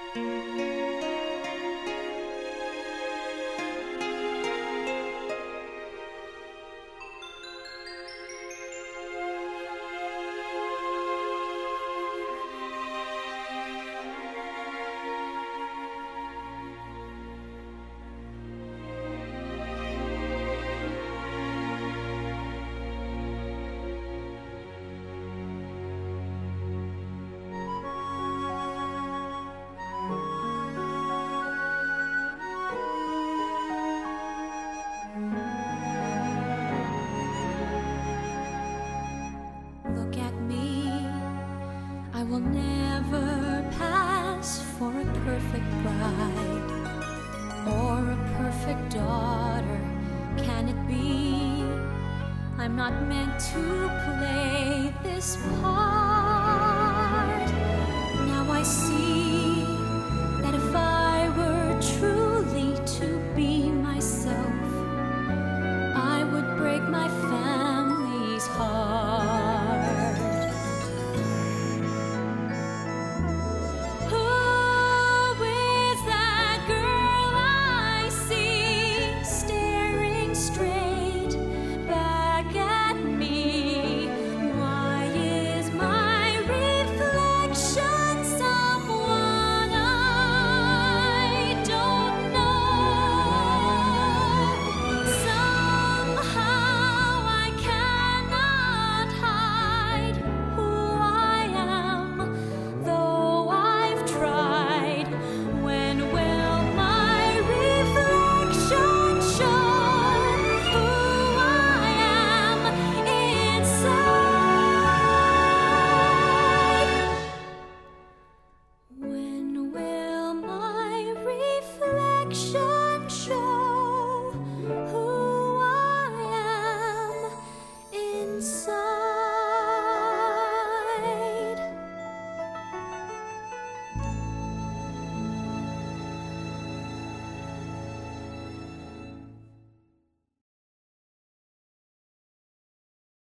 Look at me, I will never pass for a perfect bride or a perfect daughter. Can it be? I'm not meant to play this part.